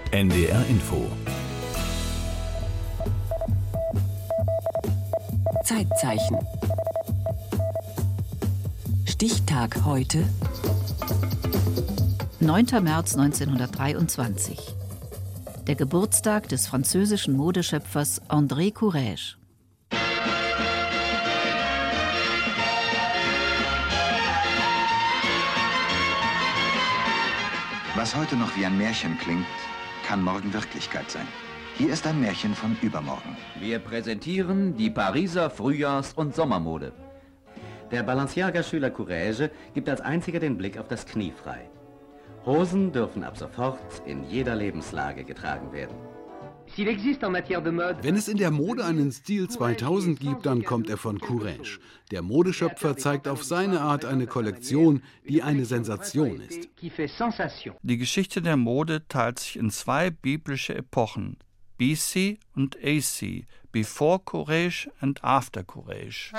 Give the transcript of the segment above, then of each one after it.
NDR Info. Zeitzeichen. Stichtag heute. 9. März 1923. Der Geburtstag des französischen Modeschöpfers André Courrèges. Was heute noch wie ein Märchen klingt, kann morgen Wirklichkeit sein. Hier ist ein Märchen von übermorgen. Wir präsentieren die Pariser Frühjahrs- und Sommermode. Der Balenciaga-Schüler Courrèges gibt als einziger den Blick auf das Knie frei. Hosen dürfen ab sofort in jeder Lebenslage getragen werden. Wenn es in der Mode einen Stil 2000 gibt, dann kommt er von Courrèges. Der Modeschöpfer zeigt auf seine Art eine Kollektion, die eine Sensation ist. Die Geschichte der Mode teilt sich in zwei biblische Epochen, BC und AC, Before Courrèges and After Courrèges.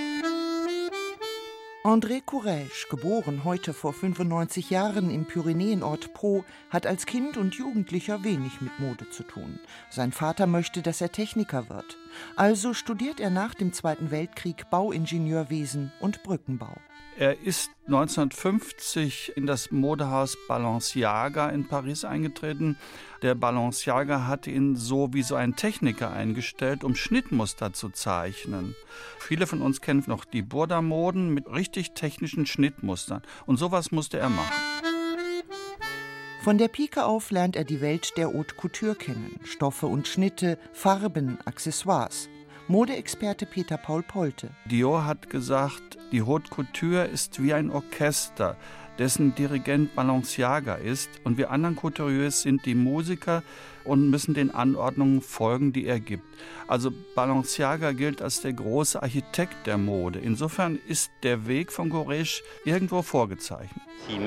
André Courrèges, geboren heute vor 95 Jahren im Pyrenäenort Pau, hat als Kind und Jugendlicher wenig mit Mode zu tun. Sein Vater möchte, dass er Techniker wird. Also studiert er nach dem Zweiten Weltkrieg Bauingenieurwesen und Brückenbau. Er ist 1950 in das Modehaus Balenciaga in Paris eingetreten. Der Balenciaga hatte ihn so wie so ein Techniker eingestellt, um Schnittmuster zu zeichnen. Viele von uns kennen noch die Burda-Moden mit richtig technischen Schnittmustern. Und sowas musste er machen. Von der Pike auf lernt er die Welt der Haute Couture kennen. Stoffe und Schnitte, Farben, Accessoires. Modeexperte Peter Paul Polte. Dior hat gesagt, die Haute Couture ist wie ein Orchester, dessen Dirigent Balenciaga ist, und wir anderen Couturiers sind die Musiker und müssen den Anordnungen folgen, die er gibt. Also Balenciaga gilt als der große Architekt der Mode. Insofern ist der Weg von Courrèges irgendwo vorgezeichnet.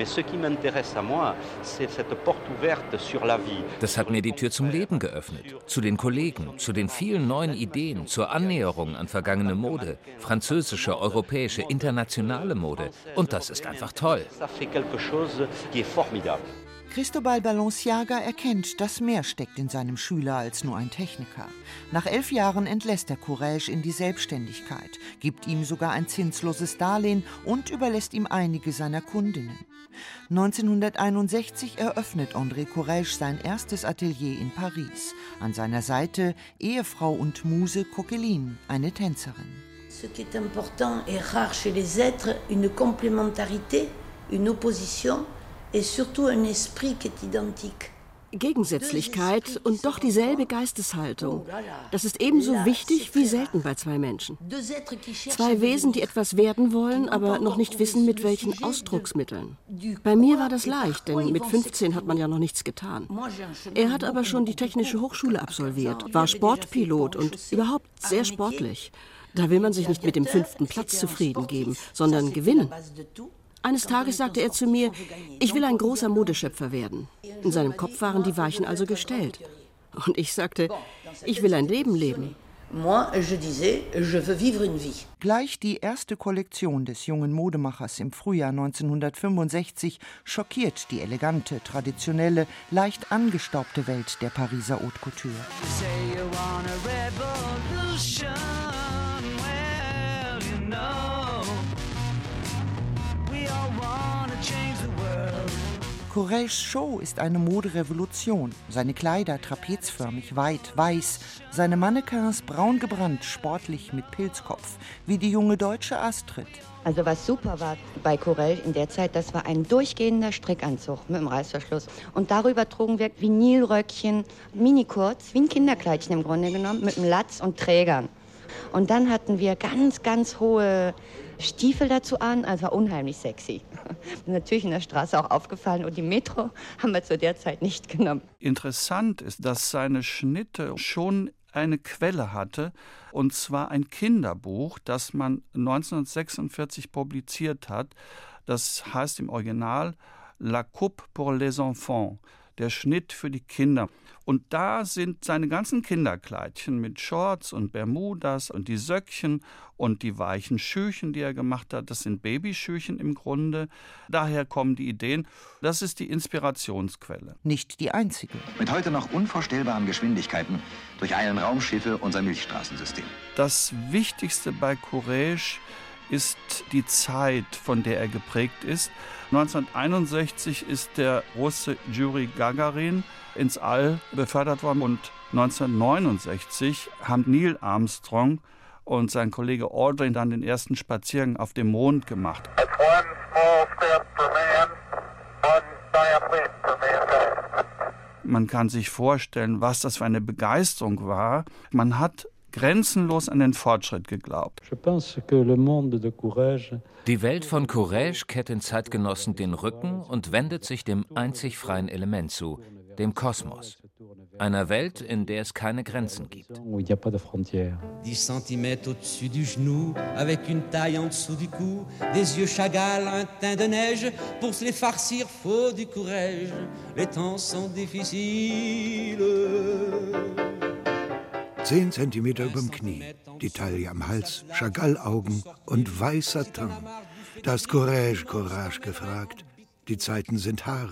Das hat mir die Tür zum Leben geöffnet, zu den Kollegen, zu den vielen neuen Ideen, zur Annäherung an vergangene Mode, französische, europäische, internationale Mode. Und das ist einfach toll. Cristobal Balenciaga erkennt, dass mehr steckt in seinem Schüler als nur ein Techniker. Nach 11 Jahren entlässt er Courrèges in die Selbstständigkeit, gibt ihm sogar ein zinsloses Darlehen und überlässt ihm einige seiner Kundinnen. 1961 eröffnet André Courrèges sein erstes Atelier in Paris. An seiner Seite Ehefrau und Muse Coqueline, eine Tänzerin. Ce qui est important et rare chez les êtres, une complémentarité, une opposition et surtout un esprit qui est identique. Gegensätzlichkeit und doch dieselbe Geisteshaltung. Das ist ebenso wichtig wie selten bei zwei Menschen. Zwei Wesen, die etwas werden wollen, aber noch nicht wissen, mit welchen Ausdrucksmitteln. Bei mir war das leicht, denn mit 15 hat man ja noch nichts getan. Er hat aber schon die Technische Hochschule absolviert, war Sportpilot und überhaupt sehr sportlich. Da will man sich nicht mit dem 5. Platz zufrieden geben, sondern gewinnen. Eines Tages sagte er zu mir, ich will ein großer Modeschöpfer werden. In seinem Kopf waren die Weichen also gestellt. Und ich sagte, ich will ein Leben leben. Gleich die erste Kollektion des jungen Modemachers im Frühjahr 1965 schockiert die elegante, traditionelle, leicht angestaubte Welt der Pariser Haute Couture. Courrèges' Show ist eine Moderevolution. Seine Kleider trapezförmig, weit, weiß. Seine Mannequins braun gebrannt, sportlich mit Pilzkopf. Wie die junge deutsche Astrid. Also was super war bei Courrèges in der Zeit, das war ein durchgehender Strickanzug mit dem Reißverschluss. Und darüber trugen wir Vinylröckchen, mini-kurz, wie ein Kinderkleidchen im Grunde genommen, mit einem Latz und Trägern. Und dann hatten wir ganz, ganz hohe Stiefel dazu an, also unheimlich sexy. Natürlich in der Straße auch aufgefallen und die Metro haben wir zu der Zeit nicht genommen. Interessant ist, dass seine Schnitte schon eine Quelle hatte, und zwar ein Kinderbuch, das man 1946 publiziert hat. Das heißt im Original La Coupe pour les enfants, der Schnitt für die Kinder. Und da sind seine ganzen Kinderkleidchen mit Shorts und Bermudas und die Söckchen und die weichen Schüchen, die er gemacht hat, das sind Babyschüchen im Grunde. Daher kommen die Ideen. Das ist die Inspirationsquelle. Nicht die einzige. Mit heute noch unvorstellbaren Geschwindigkeiten durcheilen Raumschiffe unser Milchstraßensystem. Das Wichtigste bei Courrèges ist die Zeit, von der er geprägt ist. 1961 ist der Russe Juri Gagarin ins All befördert worden und 1969 haben Neil Armstrong und sein Kollege Aldrin dann den ersten Spaziergang auf dem Mond gemacht. Man kann sich vorstellen, was das für eine Begeisterung war. Man hat grenzenlos an den Fortschritt geglaubt. Die Welt von Courrèges kehrt den Zeitgenossen den Rücken und wendet sich dem einzig freien Element zu, dem Kosmos. Einer Welt, in der es keine Grenzen gibt. 10 centimètres au-dessus du genou, avec une taille en dessous du cou, des yeux Chagall, un teint de neige, pour se les farcir, faut du courage, les temps sont difficiles. 10 Zentimeter überm Knie, die Taille am Hals, Chagall-Augen und weißer Teint. Da ist Courage gefragt. Die Zeiten sind hart.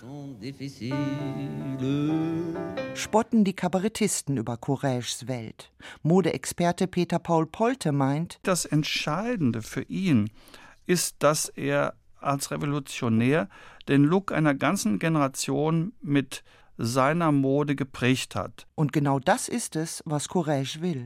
Spotten die Kabarettisten über Courrèges Welt. Modeexperte Peter Paul Polte meint, das Entscheidende für ihn ist, dass er als Revolutionär den Look einer ganzen Generation mit seiner Mode geprägt hat. Und genau das ist es, was Courrèges will.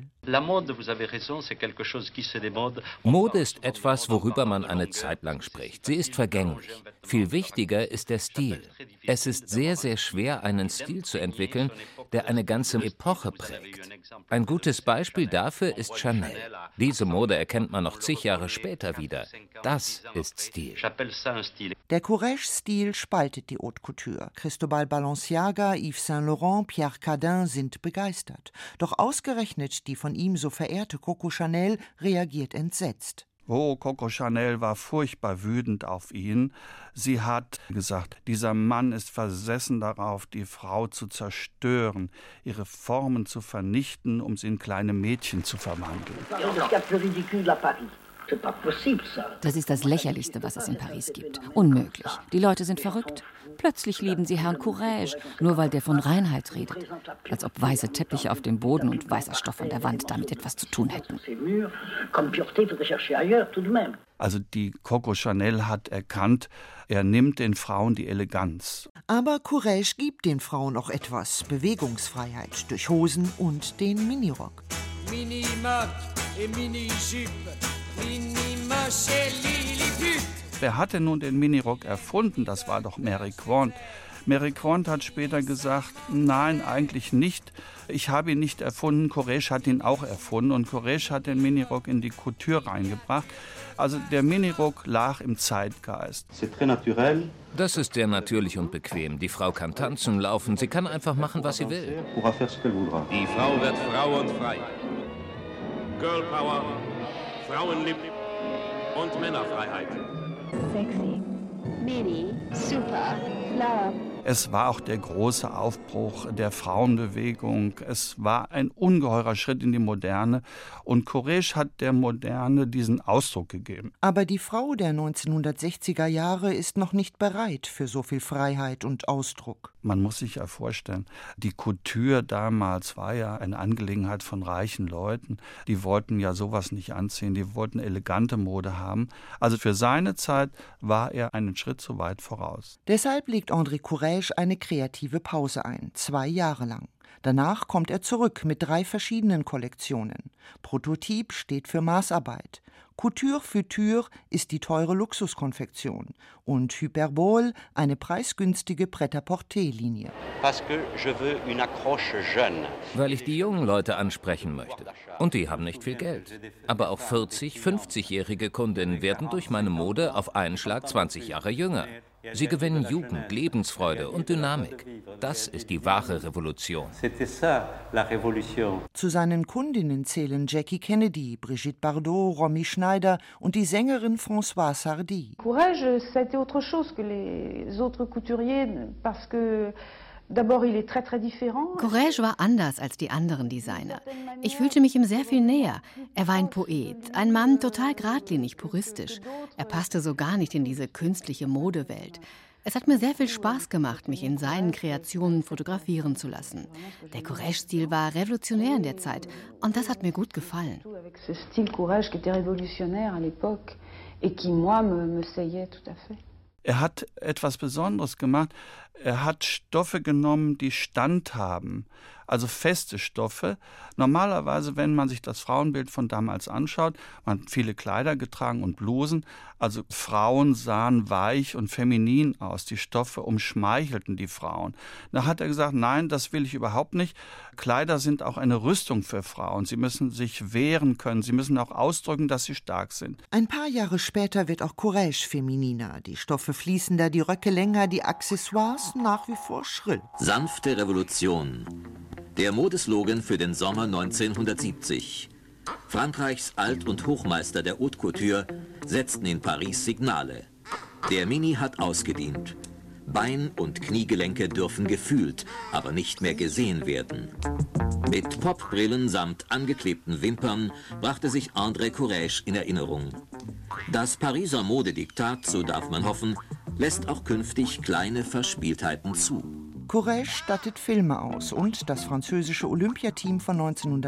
Mode ist etwas, worüber man eine Zeit lang spricht. Sie ist vergänglich. Viel wichtiger ist der Stil. Es ist sehr, sehr schwer, einen Stil zu entwickeln, der eine ganze Epoche prägt. Ein gutes Beispiel dafür ist Chanel. Diese Mode erkennt man noch zig Jahre später wieder. Das ist Stil. Der Courrèges-Stil spaltet die Haute Couture. Cristobal Balenciaga, Yves Saint Laurent, Pierre Cardin sind begeistert. Doch ausgerechnet die von ihm so verehrte Coco Chanel reagiert entsetzt. Oh, Coco Chanel war furchtbar wütend auf ihn. Sie hat gesagt, dieser Mann ist versessen darauf, die Frau zu zerstören, ihre Formen zu vernichten, um sie in kleine Mädchen zu verwandeln. Das ist das Lächerlichste, was es in Paris gibt. Unmöglich. Die Leute sind verrückt. Plötzlich lieben sie Herrn Courrèges, nur weil der von Reinheit redet. Als ob weiße Teppiche auf dem Boden und weißer Stoff an der Wand damit etwas zu tun hätten. Also die Coco Chanel hat erkannt, er nimmt den Frauen die Eleganz. Aber Courrèges gibt den Frauen auch etwas, Bewegungsfreiheit durch Hosen und den Minirock. Mini-Mock et Mini-Jupe, Mini-Moche et Lilliput. Wer hatte nun den Minirock erfunden? Das war doch Mary Quant. Mary Quant hat später gesagt, nein, eigentlich nicht. Ich habe ihn nicht erfunden, Courrèges hat ihn auch erfunden und Courrèges hat den Minirock in die Couture reingebracht. Also der Minirock lag im Zeitgeist. Das ist sehr natürlich und bequem. Die Frau kann tanzen, laufen, sie kann einfach machen, was sie will. Die Frau wird Frau und frei. Girl Power, Frauenlieb und Männerfreiheit. Sexy, mini, super, love. Es war auch der große Aufbruch der Frauenbewegung. Es war ein ungeheurer Schritt in die Moderne. Und Courrèges hat der Moderne diesen Ausdruck gegeben. Aber die Frau der 1960er Jahre ist noch nicht bereit für so viel Freiheit und Ausdruck. Man muss sich ja vorstellen, die Couture damals war ja eine Angelegenheit von reichen Leuten. Die wollten ja sowas nicht anziehen, die wollten elegante Mode haben. Also für seine Zeit war er einen Schritt zu weit voraus. Deshalb legt André Courrèges eine kreative Pause ein, 2 Jahre lang. Danach kommt er zurück mit 3 verschiedenen Kollektionen. Prototyp steht für Maßarbeit. Couture Future ist die teure Luxuskonfektion und Hyperbole eine preisgünstige Prêt-à-porter-Linie. Weil ich die jungen Leute ansprechen möchte. Und die haben nicht viel Geld. Aber auch 40-, 50-jährige Kundinnen werden durch meine Mode auf einen Schlag 20 Jahre jünger. Sie gewinnen Jugend, Lebensfreude und Dynamik. Das ist die wahre Revolution. Zu seinen Kundinnen zählen Jackie Kennedy, Brigitte Bardot, Romy Schneider und die Sängerin Françoise Hardy. Courrèges, ça a été autre chose que les autres couturiers parce que Courrèges war anders als die anderen Designer. Ich fühlte mich ihm sehr viel näher. Er war ein Poet, ein Mann total geradlinig, puristisch. Er passte so gar nicht in diese künstliche Modewelt. Es hat mir sehr viel Spaß gemacht, mich in seinen Kreationen fotografieren zu lassen. Der Courrèges-Stil war revolutionär in der Zeit und das hat mir gut gefallen. Er hat etwas Besonderes gemacht. Er hat Stoffe genommen, die Stand haben, also feste Stoffe. Normalerweise, wenn man sich das Frauenbild von damals anschaut, man hat viele Kleider getragen und Blusen, also Frauen sahen weich und feminin aus. Die Stoffe umschmeichelten die Frauen. Da hat er gesagt, nein, das will ich überhaupt nicht. Kleider sind auch eine Rüstung für Frauen. Sie müssen sich wehren können. Sie müssen auch ausdrücken, dass sie stark sind. Ein paar Jahre später wird auch Courrèges femininer. Die Stoffe fließender, die Röcke länger, die Accessoires nach wie vor schrill. Sanfte Revolution. Der Modeslogan für den Sommer 1970. Frankreichs Alt- und Hochmeister der Haute Couture setzten in Paris Signale. Der Mini hat ausgedient. Bein- und Kniegelenke dürfen gefühlt, aber nicht mehr gesehen werden. Mit Popbrillen samt angeklebten Wimpern brachte sich André Courrèges in Erinnerung. Das Pariser Modediktat, so darf man hoffen, lässt auch künftig kleine Verspieltheiten zu. Courrèges stattet Filme aus und das französische Olympiateam von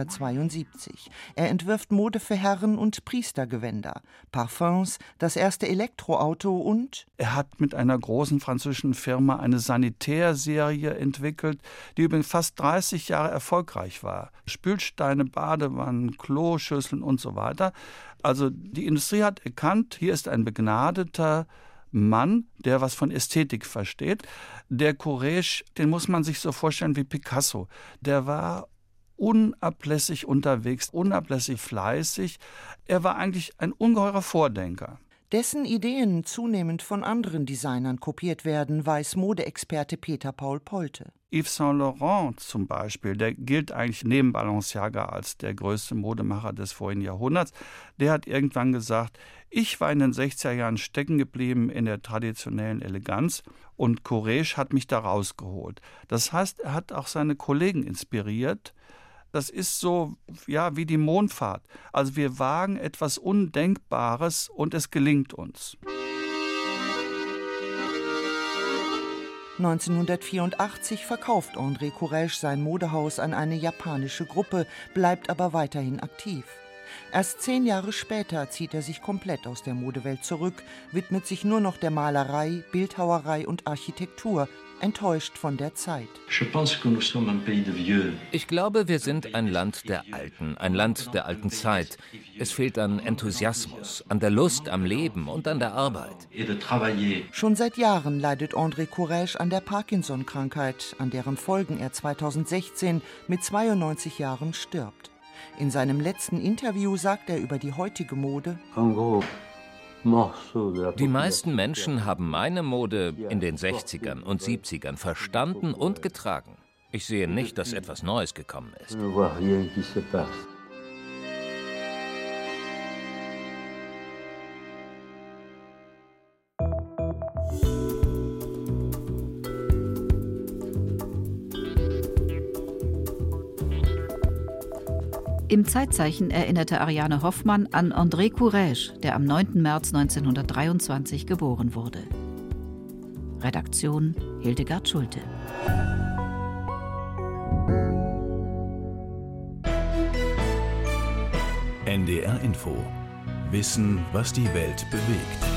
1972. Er entwirft Mode für Herren- und Priestergewänder, Parfums, das erste Elektroauto und... Er hat mit einer großen französischen Firma eine Sanitärserie entwickelt, die über fast 30 Jahre erfolgreich war. Spülsteine, Badewannen, Kloschüsseln und so weiter. Also die Industrie hat erkannt, hier ist ein begnadeter Mann, der was von Ästhetik versteht. Der Courrèges, den muss man sich so vorstellen wie Picasso. Der war unablässig unterwegs, unablässig fleißig. Er war eigentlich ein ungeheurer Vordenker. Dessen Ideen zunehmend von anderen Designern kopiert werden, weiß Modeexperte Peter Paul Polte. Yves Saint Laurent zum Beispiel, der gilt eigentlich neben Balenciaga als der größte Modemacher des vorigen Jahrhunderts. Der hat irgendwann gesagt, ich war in den 60er Jahren stecken geblieben in der traditionellen Eleganz und Courrèges hat mich da rausgeholt. Das heißt, er hat auch seine Kollegen inspiriert. Das ist so, ja, wie die Mondfahrt. Also wir wagen etwas Undenkbares und es gelingt uns. 1984 verkauft André Courrèges sein Modehaus an eine japanische Gruppe, bleibt aber weiterhin aktiv. Erst 10 Jahre später zieht er sich komplett aus der Modewelt zurück, widmet sich nur noch der Malerei, Bildhauerei und Architektur, enttäuscht von der Zeit. Ich glaube, wir sind ein Land der Alten, ein Land der alten Zeit. Es fehlt an Enthusiasmus, an der Lust am Leben und an der Arbeit. Schon seit Jahren leidet André Courrèges an der Parkinson-Krankheit, an deren Folgen er 2016 mit 92 Jahren stirbt. In seinem letzten Interview sagt er über die heutige Mode: Die meisten Menschen haben meine Mode in den 60ern und 70ern verstanden und getragen. Ich sehe nicht, dass etwas Neues gekommen ist. Im Zeitzeichen erinnerte Ariane Hoffmann an André Courrèges, der am 9. März 1923 geboren wurde. Redaktion Hildegard Schulte. NDR Info. Wissen, was die Welt bewegt.